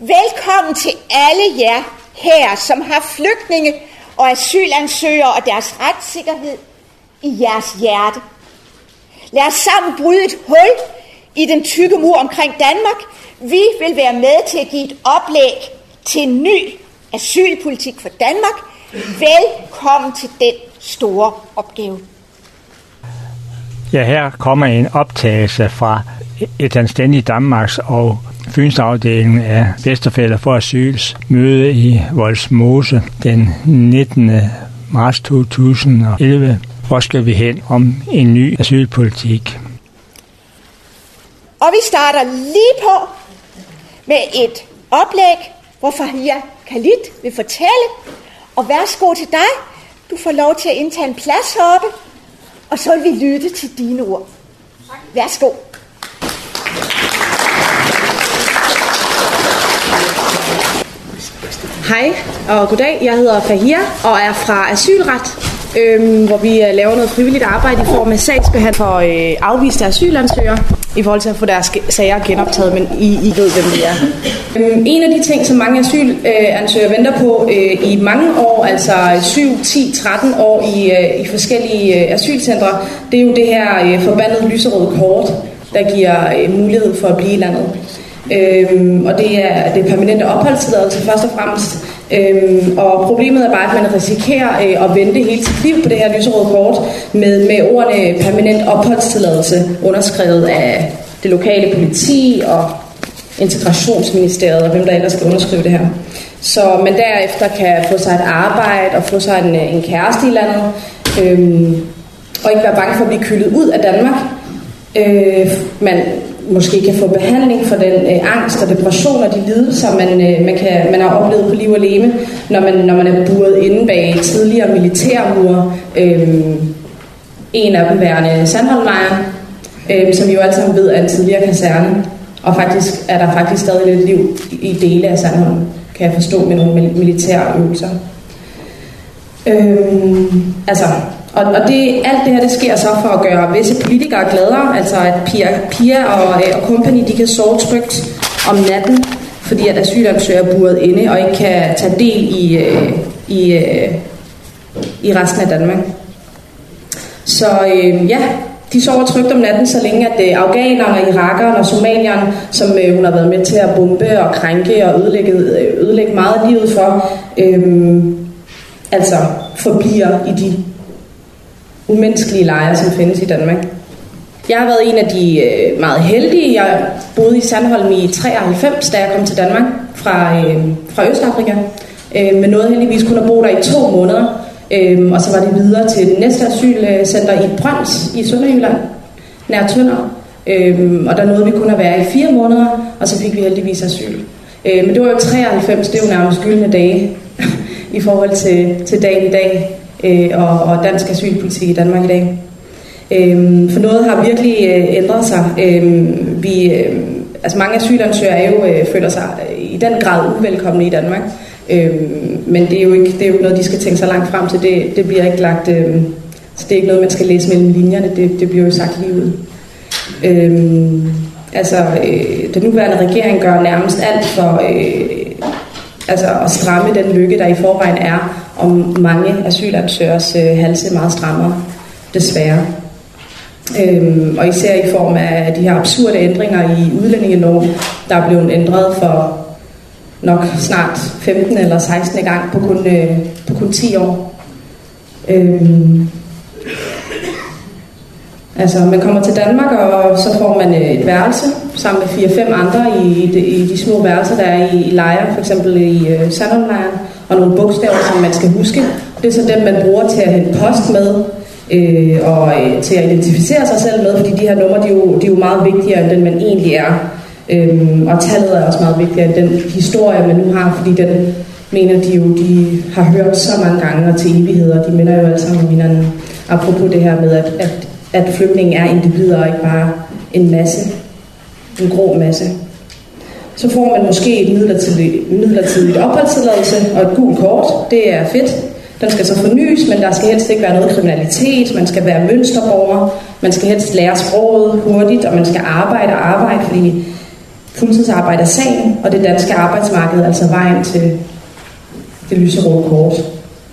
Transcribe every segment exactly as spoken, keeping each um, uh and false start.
Velkommen til alle jer her, som har flygtninge og asylansøgere og deres retssikkerhed i jeres hjerte. Lad os sammen bryde et hul i den tykke mur omkring Danmark. Vi vil være med til at give et oplæg til en ny asylpolitik for Danmark. Velkommen til den store opgave. Ja, her kommer en optagelse fra et anstændigt Danmarks og Fynsafdelingen af bedsteforældre for asyls møde i Vollsmose den nittende marts to tusind og elleve. Hvor skal vi hen om en ny asylpolitik? Og vi starter lige på med et oplæg, hvor Fahia Khalid vil fortælle. Og værsgo til dig. Du får lov til at indtage en plads heroppe, og så vil vi lytte til dine ord. Værsgo. Hej og goddag. Jeg hedder Fahia og er fra Asylret, øhm, hvor vi øh, laver noget frivilligt arbejde i form af sagsbehandling for øh, afviste asylansøgere i forhold til at få deres sager genoptaget, men I, I ved, hvem vi er. Øhm, en af de ting, som mange asylansøgere venter på øh, i mange år, altså syv, ti, tretten år i, øh, i forskellige øh, asylcentre, det er jo det her øh, forbandede lyserøde kort, der giver øh, mulighed for at blive i landet. Øhm, og det er det permanente opholdstilladelse først og fremmest. Øhm, og problemet er bare, at man risikerer øh, at vente hele sit liv på det her lyserøde kort med, med ordene permanent opholdstilladelse underskrevet af det lokale politi og Integrationsministeriet og hvem der ellers skal underskrive det her. Så man derefter kan få sig et arbejde og få sig en, en kæreste i landet, øhm, og ikke være bange for at blive kyldet ud af Danmark. Øh, man måske kan få behandling for den øh, angst og depression og de lidelser, man, øh, man, kan, man har oplevet på liv og legeme, når man, når man er buret inde bag tidligere militærmure. Øh, en af dem værende Sandholmlejren, øh, som vi jo alle sammen ved er en tidligere kaserne. Og faktisk er der faktisk stadig lidt liv i dele af Sandholm, kan jeg forstå, med nogle militære øvelser. Øh, altså... Og, og det, alt det her, det sker så for at gøre visse politikere gladere, altså at Pia, Pia og, og company, de kan sove trygt om natten, fordi at asylansøgere er buret inde og ikke kan tage del i, i, i resten af Danmark. Så øh, ja, de sover trygt om natten, så længe at øh, afghanerne, irakerne og somalierne, som øh, hun har været med til at bombe og krænke og ødelægge, ødelægge meget af livet for, øh, altså forbliver i de umenneskelige lejre, som findes i Danmark. Jeg har været en af de øh, meget heldige. Jeg boede i Sandholm i treoghalvfems, da jeg kom til Danmark fra, øh, fra Østafrika. Øh, men nåede heldigvis kun at bo der i to måneder. Øh, og så var det videre til det næste asylcenter i Brøns i Sønderjylland, nær Tønder. Øh, og der nåede vi kun at være i fire måneder, og så fik vi heldigvis asyl. Øh, men det var jo treoghalvfems, det er jo nærmest gyldne dage i forhold til, til dagen i dag. Og, og dansk asylpolitik i Danmark i dag. Øhm, for noget har virkelig øh, ændret sig. Øhm, vi, øh, altså mange asylansøgere er jo, øh, føler sig i den grad uvelkomne i Danmark. Øhm, men det er, jo ikke, det er jo ikke noget, de skal tænke sig langt frem til. Det, det bliver ikke lagt... Øh, så det er ikke noget, man skal læse mellem linjerne. Det, det bliver jo sagt lige ud. Øhm, altså, øh, den nuværende regering gør nærmest alt for... Øh, altså at stramme den lykke, der i forvejen er, om mange asylansøgers øh, halse meget strammere, desværre. Øhm, og især i form af de her absurde ændringer i udlændingeloven, der er blevet ændret for nok snart femten eller seksten gang på kun, øh, på kun ti år. Øhm, altså man kommer til Danmark, og så får man et værelse sammen med fire-fem andre i de, i de små værelser, der er i, i lejre, for eksempel i øh, Sandholmlejren, og nogle bogstaver, som man skal huske. Det er så dem, man bruger til at hente post med, øh, og øh, til at identificere sig selv med, fordi de her numre, de er jo, de er jo meget vigtigere, end den man egentlig er. Øhm, og tallet er også meget vigtigere end den historie, man nu har, fordi den mener de jo, de har hørt så mange gange og til evigheder. De minder jo alle sammen om hinanden. Apropos det her med, at, at, at flygtningen er individer og ikke bare en masse, en grå masse. Så får man måske et midlertidigt, midlertidigt opholdstilladelse og et gult kort. Det er fedt. Den skal så fornyes, men der skal helst ikke være noget kriminalitet. Man skal være mønsterborger. Man skal helst lære sproget hurtigt, og man skal arbejde og arbejde, fordi fuldtidsarbejde er sagen, og det danske arbejdsmarked er altså vejen til det lyserøde kort.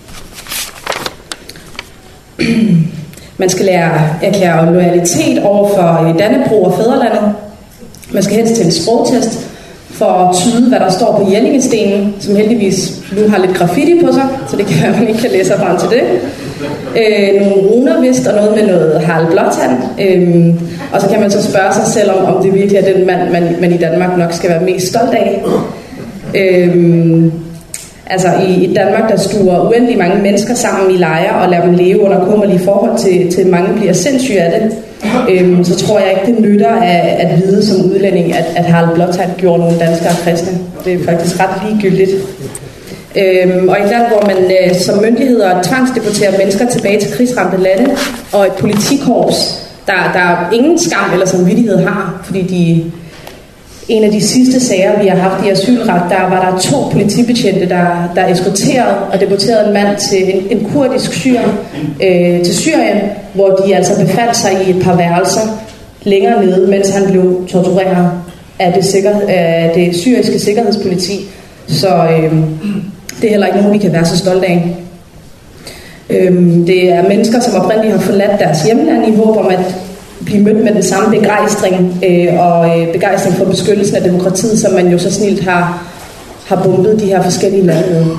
Man skal lære erklære loyalitet over for Dannebrog og fædrelandet. Man skal helst til en sprogtest for at tyde, hvad der står på Jellingestenen, som heldigvis nu har lidt graffiti på sig, så det kan være, at man ikke kan læse sig frem til det. Øh, nogle runer vist, og noget med noget Harald Blåtand. Øh, og så kan man så spørge sig selv om, om det virkelig er den mand, man, man i Danmark nok skal være mest stolt af. Øh, altså i, i Danmark, der stuer uendelig mange mennesker sammen i lejre og lader dem leve under kummerlige forhold, til, til mange bliver sindssyge af det. Øhm, så tror jeg ikke, det nytter af, at vide som udlænding, at, at Harald Blåtand gjorde nogle danskere kristne. Det er faktisk ret ligegyldigt. Øhm, og i et land, hvor man øh, som myndigheder tvangsdeporterer mennesker tilbage til krigsramte lande, og et politikorps, der, der ingen skam eller samvittighed har, fordi de... En af de sidste sager, vi har haft i asylret, der var der to politibetjente, der, der eskorterede og deporterede en mand til en, en kurdisk syr øh, til Syrien, hvor de altså befandt sig i et par værelser længere nede, mens han blev tortureret af det, sikker, af det syriske sikkerhedspoliti. Så øh, det er heller ikke nogen, vi kan være så stolte af. Øh, det er mennesker, som oprindeligt har forladt deres hjemland i håb om at blive mødt med den samme begejstring øh, og øh, begejstring for beskyttelsen af demokratiet, som man jo så snilt har, har bombet de her forskellige lande med.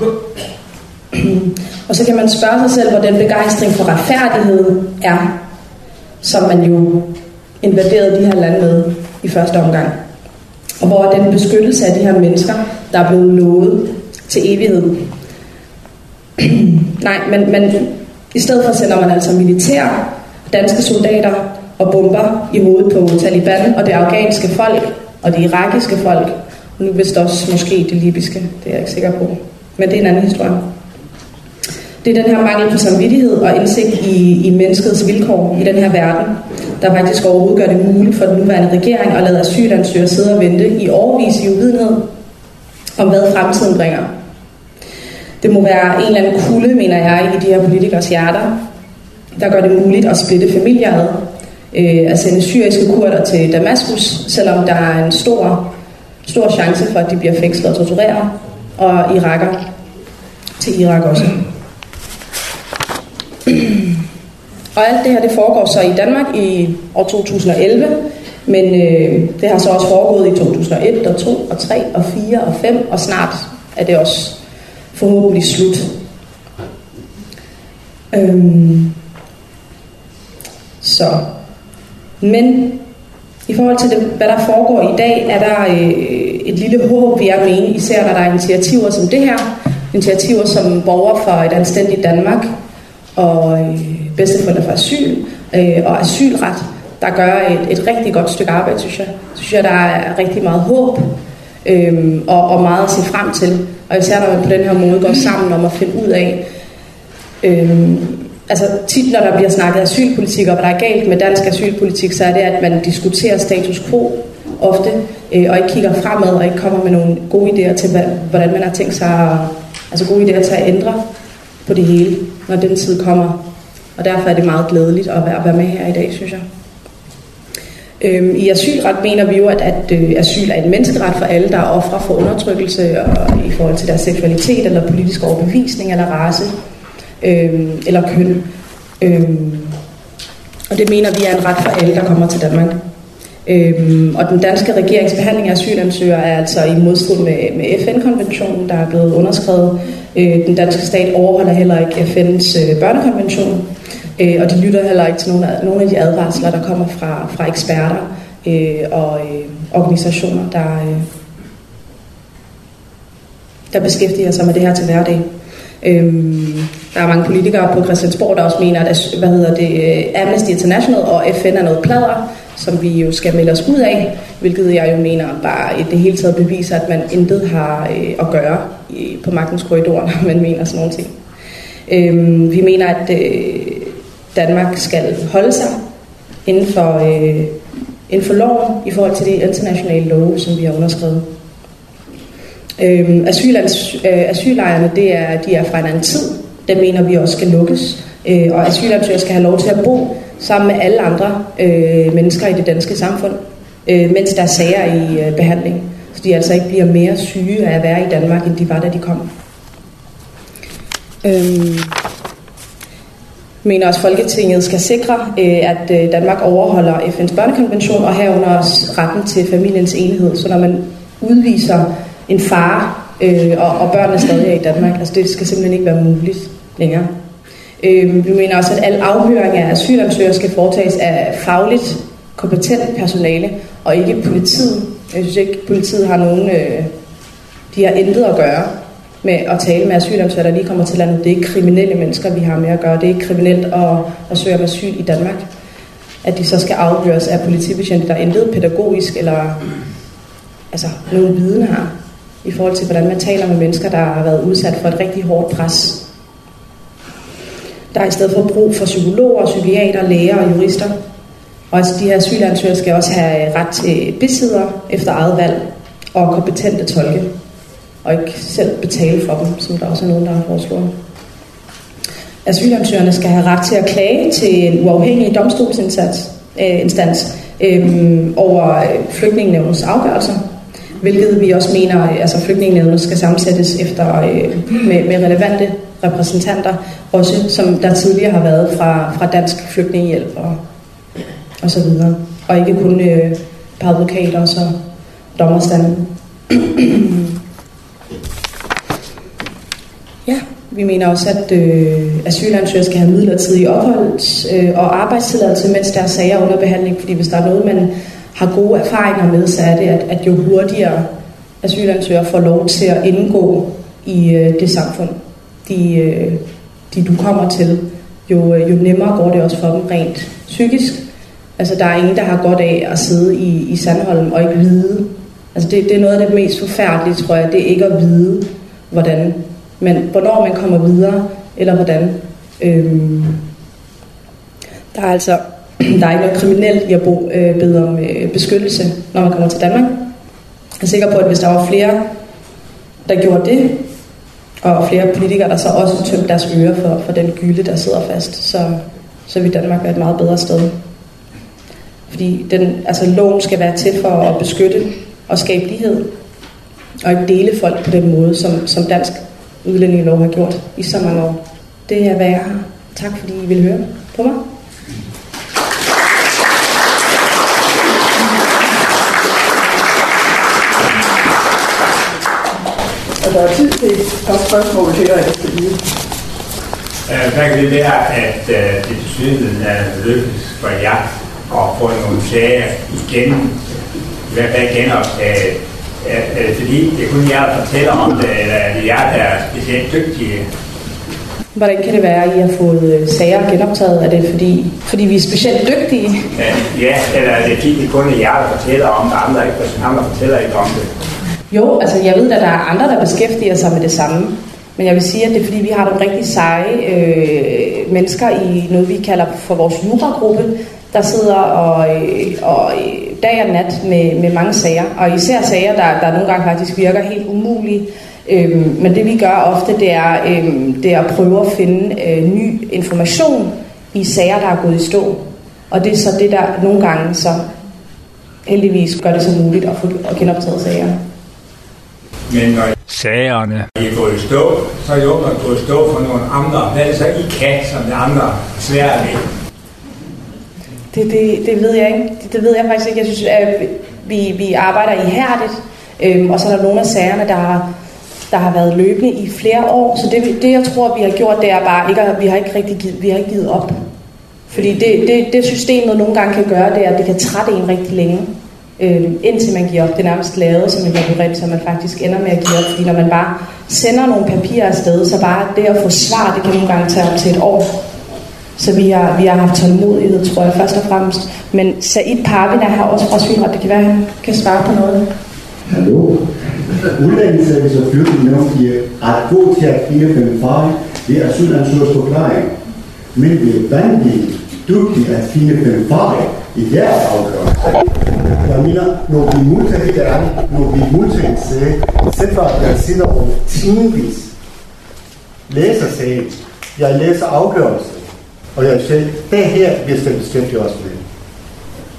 Og så kan man spørge sig selv, hvor den begejstring for retfærdighed er, som man jo invaderede de her lande med i første omgang. Og hvor er den beskyttelse af de her mennesker, der er blevet lovet til evighed. Nej, men, men i stedet for sender man altså militær, danske soldater og bomber i hovedet på Taliban og det afghanske folk og det irakiske folk, og nu vist også måske det libyske, det er jeg ikke sikker på, men det er en anden historie. Det er den her mangel på samvittighed og indsigt i, i menneskets vilkår i den her verden, der faktisk overhovedet gør det muligt for den nuværende regering at lade asylansøgere sidde og vente i årevis i uvidenhed om hvad fremtiden bringer. Det må være en eller anden kulde, mener jeg, i de her politikers hjerter, der gør det muligt at splitte familier ad, øh, at sende syriske kurder til Damaskus, selvom der er en stor, stor chance for, at de bliver fængslet og tortureret, og iraker til Irak også. Og alt det her, det foregår så i Danmark i år to tusind og elleve, men øh, det har så også foregået i to tusind og et, og to, og tre, og fire, og fem, og snart er det også forhåbentlig slut. Øhm, så, men i forhold til det, hvad der foregår i dag, er der øh, et lille håb, vi er med, især når der er initiativer som det her, initiativer som borger for et anstændigt Danmark, og øh, bedsteforældre for asyl, øh, og asylret, der gør et, et rigtig godt stykke arbejde, synes jeg. Så synes jeg, der er rigtig meget håb, øh, og, og meget at se frem til. Og især når man på den her måde går sammen om at finde ud af, øh, altså tit når der bliver snakket asylpolitik, og hvad der er galt med dansk asylpolitik, så er det, at man diskuterer status quo ofte, øh, og ikke kigger fremad, og ikke kommer med nogle gode idéer til, hvad, hvordan man har tænkt sig, altså gode idéer til at ændre på det hele, når den tid kommer. Og derfor er det meget glædeligt at være, at være med her i dag, synes jeg. Øhm, I asylret mener vi jo, at, at øh, asyl er en menneskeret for alle, der er ofre for undertrykkelse og, i forhold til deres seksualitet, eller politisk overbevisning, eller race, øhm, eller køn. Øhm, og det mener vi er en ret for alle, der kommer til Danmark. Øhm, og den danske regerings behandling af asylansøgere er altså i modstrid med, med F N-konventionen, der er blevet underskrevet. Øh, den danske stat overholder heller ikke F N's øh, børnekonvention, øh, og de lytter heller ikke til nogle af, nogle af de advarsler, der kommer fra, fra eksperter øh, og øh, organisationer, der, øh, der beskæftiger sig med det her til hverdag. Øhm, der er mange politikere på Christiansborg, der også mener, at hvad hedder det, Amnesty International og F N er noget pladder, som vi jo skal melde os ud af, hvilket jeg jo mener bare i det hele taget beviser, at man intet har øh, at gøre i, på magtens korridor, når man mener sådan nogle ting. Øhm, vi mener, at øh, Danmark skal holde sig inden for, øh, inden for loven i forhold til de internationale love, som vi har underskrevet. Øhm, asylans, øh, asyllejrene, det er, de er fra en anden tid. Det mener vi også skal lukkes. Øh, og asylansøgere skal have lov til at bo sammen med alle andre øh, mennesker i det danske samfund. øh, mens deres sager er i øh, behandling. Så de altså ikke bliver mere syge af at være i Danmark, end de var, da de kom. Øhm mener også, at Folketinget skal sikre, at Danmark overholder F N's børnekonvention og herunder også retten til familiens enhed. Så når man udviser en far, øh, og, og børnene stadig er i Danmark, altså det skal simpelthen ikke være muligt længere. Øh, vi mener også, at al afhøring af asylansøgere skal foretages af fagligt kompetent personale, og ikke politiet. Jeg synes ikke, politiet har nogen, øh, de har intet at gøre med at tale med asylansøgere, der lige kommer til landet. Det er ikke kriminelle mennesker, vi har med at gøre. Det er ikke kriminelt at, at søge om asyl i Danmark. At de så skal afhøres af politibetjente, der intet pædagogisk eller altså nogen viden har i forhold til, hvordan man taler med mennesker, der har været udsat for et rigtig hårdt pres. Der er i stedet for brug for psykologer, psykiater, læger og jurister. Og altså de her asylansøgere skal også have ret til besidder efter eget valg og kompetente tolke. Og ikke selv betale for dem, som der også er nogen, der har foreslået. Asylansøgerne skal have ret til at klage til en uafhængig domstolsinstans øh, instans, øh, over flygtningenævnets afgørelser, hvilket vi også mener, altså flygtningenævnet skal sammensættes efter, øh, med, med relevante repræsentanter, også som der tidligere har været fra, fra Dansk Flygtningehjælp og, og så videre. Og ikke kun øh, par advokater og så dommerstanden. Ja, vi mener også, at øh, asylansøgere skal have midlertidig opholds- øh, og arbejdstilladelse, mens deres sager er under behandling, fordi hvis der er noget, man har gode erfaringer med, så er det, at, at jo hurtigere asylansøgere får lov til at indgå i øh, det samfund, de, øh, de du kommer til, jo, jo nemmere går det også for dem rent psykisk. Altså der er ingen, der har godt af at sidde i, i Sandholm og ikke vide. Altså det, det er noget af det mest forfærdelige, tror jeg, det er ikke at vide, hvordan, men hvornår man kommer videre, eller hvordan. Øhm, der er altså der er ikke noget kriminelt i at bo, øh, bede om øh, beskyttelse, når man kommer til Danmark. Jeg er sikker på, at hvis der var flere, der gjorde det, og flere politikere, der så også tømte deres ører for, for den gylde, der sidder fast, så, så vil Danmark være et meget bedre sted. Fordi den, altså, loven skal være til for at beskytte og skabe lighed, og ikke dele folk på den måde, som, som dansk udlændingelov har gjort i så mange år. Det er, hvad jeg har. Tak fordi I ville høre på mig. Og der er tid til et spørgsmål til dig efter lige. Hvad kan det være, at uh, det betyder, at lykkes for jer at få nogle sager igen, i hvert fald genoptaget? Er, er det fordi, det er kun jer, der fortæller om det, eller er det jer, der er specielt dygtige? Hvordan kan det være, at I har fået sager genoptaget? Er det fordi, fordi vi er specielt dygtige? Ja, ja, eller er det fordi, det kun er jer, der fortæller om det, andre, ikke, andre fortæller ikke om det? Jo, altså jeg ved, at der er andre, der beskæftiger sig med det samme. Men jeg vil sige, at det er fordi, vi har nogle rigtig seje øh, mennesker i noget, vi kalder for vores juragruppe, der sidder og, øh, og dag og nat med, med mange sager. Og især sager, der, der nogle gange faktisk virker helt umulige. Øh, men det vi gør ofte, det er, øh, det er at prøve at finde øh, ny information i sager, der er gået i stå. Og det er så det, der nogle gange så heldigvis gør det så muligt at få at genoptaget sager. Men når sagerne I er gået i stå, så er I jo gået i stå for nogle andre. Hvad er det så, I kan, som de andre svært ved? Det, det, det ved jeg ikke. Det, det ved jeg faktisk ikke. Jeg synes, at vi, vi arbejder ihærdigt, øhm, og så er der nogle af sagerne, der har, der har været løbende i flere år. Så det, det jeg tror, vi har gjort, det er bare ikke, at vi har ikke rigtig givet, vi har ikke givet op. Fordi det, det, det systemet nogle gange kan gøre, det er, at det kan trætte en rigtig længe. Øh, indtil man giver op. Det er nærmest lavet som en labyrint, så man faktisk ender med at give op. Fordi når man bare sender nogle papirer afsted, så bare det at få svar, det kan nogle gange tage op til et år. Så vi har, vi har haft tålmodighed, tror jeg, først og fremmest. Men Said Parvin er her også fra Asylret. Det kan være, at han kan svare på noget. Hallo. Udlændingeservice og flygtningenævn er ret god til at finde dem fra ved asylansøgers forklaring. Men vi er vanvittigt dygtige at finde dem fra i deres afgørelse. Jeg mener, når vi multiplicerer, når vi multiplicerer, selv for at jeg sidder og timevis læser sagen, jeg læser afgørelsen, og jeg siger, det her, vi skal beskæftige os med.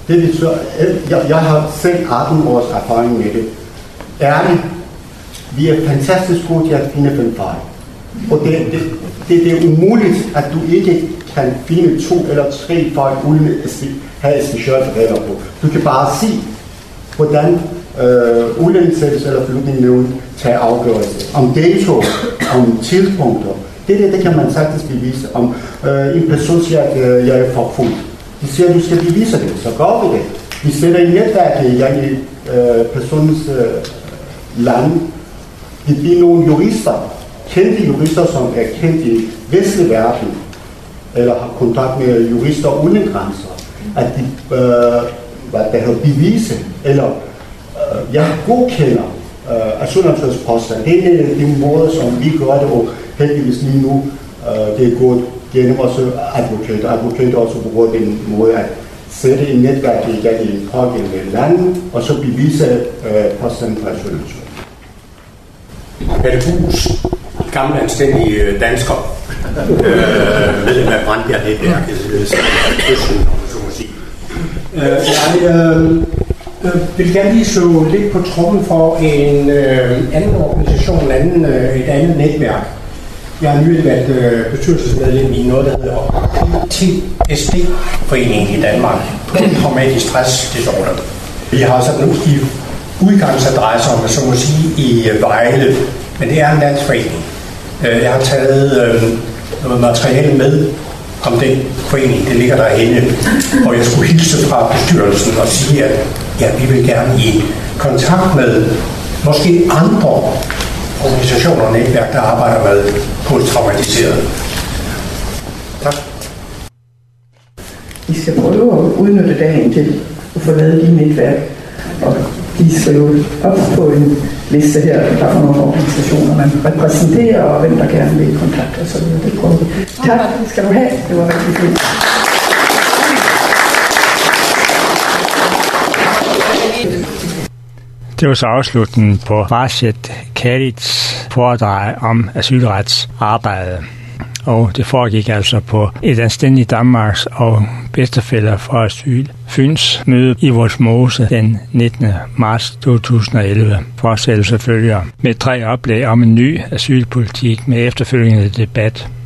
Det betyder, jeg, jeg har selv atten års erfaring med det. Ærligt, vi er fantastisk gode til at finde fem fejl. Og det, det, det, det er umuligt, at du ikke kan finde to eller tre fejl uden at have et specielt regler på. Du kan bare sige, hvordan øh, udlændingesættelse eller flygtningenævn tager afgørelse. Om dato, om tidspunkter. Det, det, det kan man sagtens bevise. Om øh, en person siger, at øh, jeg er forfulgt. De siger, at du skal bevise det, så gør vi det. Vi sætter i netværket i øh, personens øh, land. Det bliver nogle jurister, kendte jurister, som er kendt i vestlig verden, eller har kontakt med jurister uden grænser, at de øh, hvad der har bevise, eller øh, jeg godkender øh, asylansøgers påstand. Det er den måde, som vi gør det, og heldigvis lige nu, øh, det er gået gennem også advokater. Advokater også bruger den måde at sætte en netværk i gang i en pågældende land, og så bevise øh, påstanden fra asylansøger. Pelle Hus, gammel anstændig dansker, øh, medlem af Brandbjerg-netværket, Østen, om så må sige. Øh, jeg øh, øh, vil gerne lige slå lidt på trommen for en øh, anden organisation, en anden, øh, et andet netværk. Jeg har nylig været øh, bestyrelsesmedlem i noget, der hedder P T S D-foreningen i Danmark. Traumatisk stress disorder. Vi har sådan nogle i udgangsadresser, om man så må sige, i Vejle, men det er en landsforening. Jeg har taget øh, noget materiale med om den forening, det ligger derinde, og jeg skulle hilse fra bestyrelsen og sige, at ja, vi vil gerne i kontakt med måske andre organisationer og netværk, der arbejder med posttraumatiseret. Tak. I skal prøve at udnytte dagen til at få lavet de netværk, og de skal jo op på en liste her, der er nogle organisationer, man repræsenterer, og hvem der gerne vil i kontakt og så videre. Det prøver vi. Tak, skal du have. Det var rigtig fint. Det var så afslutningen på Rashid Khalid's foredrag om asylretsarbejde. Og det foregik altså på et anstændigt Danmarks og bedstefæller for asyl Fyns møde i Vollsmose den nittende marts to tusind og elleve. Fortsættelse følger med tre oplæg om en ny asylpolitik med efterfølgende debat.